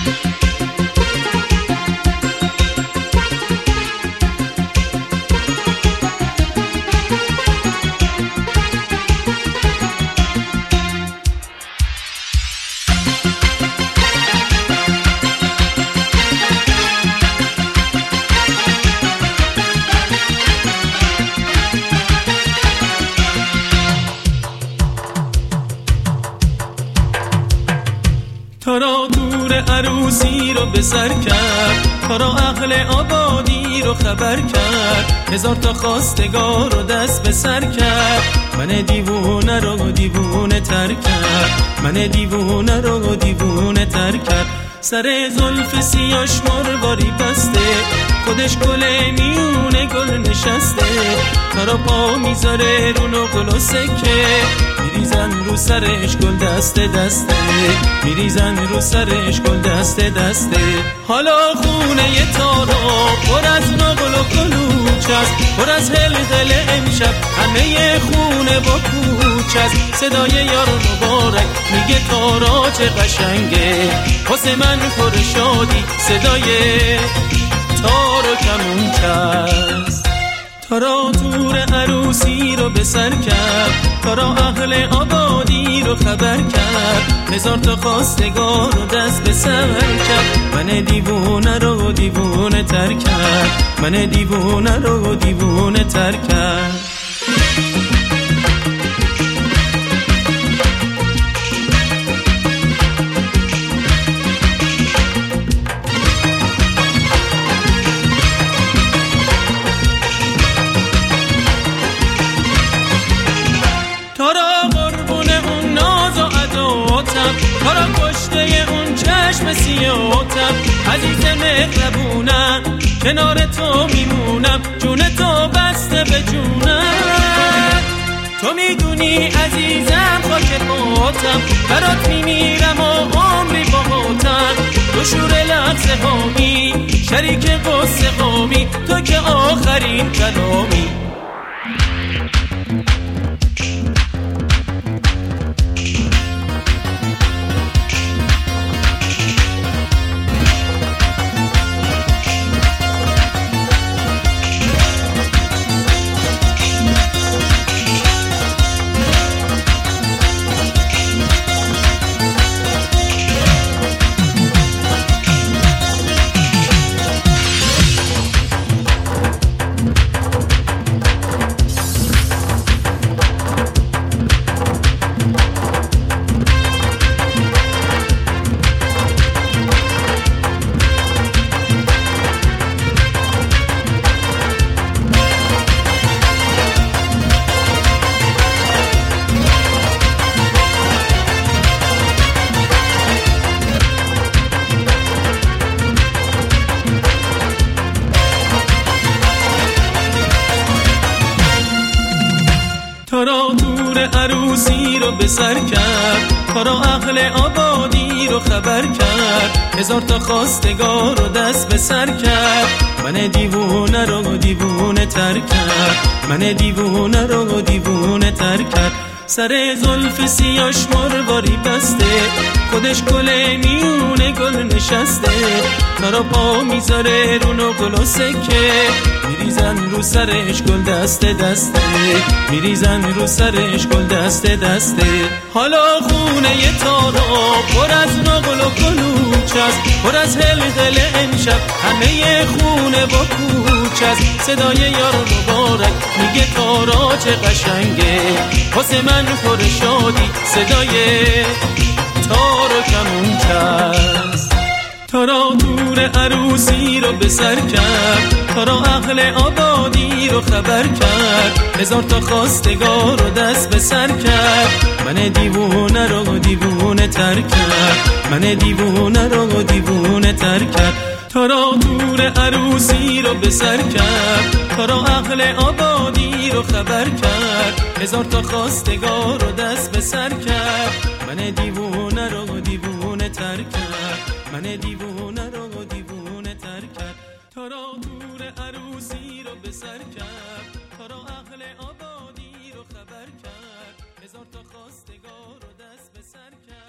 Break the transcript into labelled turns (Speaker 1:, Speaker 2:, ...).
Speaker 1: تارا دور عروسی رو به سر کرد، تارا اهل آبادی رو خبر کرد، هزار تا خواستگار رو دست به سر کرد. من دیوونه رو دیوونه تر کرد، من دیوونه رو دیوونه تر کرد. سر زلف سیاش مرواری بسته، خودش گل میونه گل نشسته. تارا پا میذاره رو نقل و سکه، میریزن رو سرش گل دسته دسته، میریزن رو سرش گل دسته دسته. حالا خونه ی تارا پر از نقل و کلوچ است، پر از هلدل امشب همه خونه با کوچ است. صدای یار مبارک میگه تارا چه قشنگه، واسه من پر شادی صدای تارا کمون است. تارا تور عروسی رو به سر کرد، تارا اهل آبادی رو خبر کرد، هزار تا خواستگار رو دست به سر کرد. من دیوونه رو دیوونه تر کرد، من دیوونه رو دیوونه تر کرد. تارا قربون اون ناز و عداتم، تارا کشته اون چشم سیاتم. عزیز مهربونم کنار تو میمونم، جون تو بسته به جونم. تو میدونی عزیزم خاک پاتم، برات میمیرم و عمری باهاتم. تو شور لحظه هامی شریک قصه قامی، تو که آخرین کلامی. تارا دور عروسی رو به سر کرد، تارا اهل آبادی رو خبر کرد، هزار تا خواستگار رو دست به سر کرد. من دیوونه رو دیوونه تر کرد، من دیوونه رو دیوونه تر کرد. سر زلف سیاش مرواری بسته، خودش گل میونه گل نشسته. تارا پا میذاره رو نقل و سکه، میریزن رو سرش گل دسته دسته، میریزن رو سرش گل دسته دسته. حالا خونه ی تارا پر از نقل و کلوچ است، پر از هلدل امشب همه خونه با کوچ است. صدای یار مبارک میگه تارا چه قشنگه، واسه من پر شادی صدای تارا کمون است. تارا دور عروسی رو به سر کرد، تارا اهل آبادی رو خبر کرد، هزار تا خواستگار رو دست به سر کرد. من دیوونه رو دیوونه تر کرد، من دیوونه رو دیوونه تر کرد. تارا دور عروسی رو به سر کرد، تارا اهل آبادی رو خبر کرد، هزار تا خواستگار رو دست به سر کرد. من دیوونه رو دیوونه تر کرد، من دیوونه رو دیوونه تر کرد. تارا دور عروسی رو به سر کرد، تارا اهل آبادی رو خبر کرد، هزار تا خواستگار رو دست به سر کرد.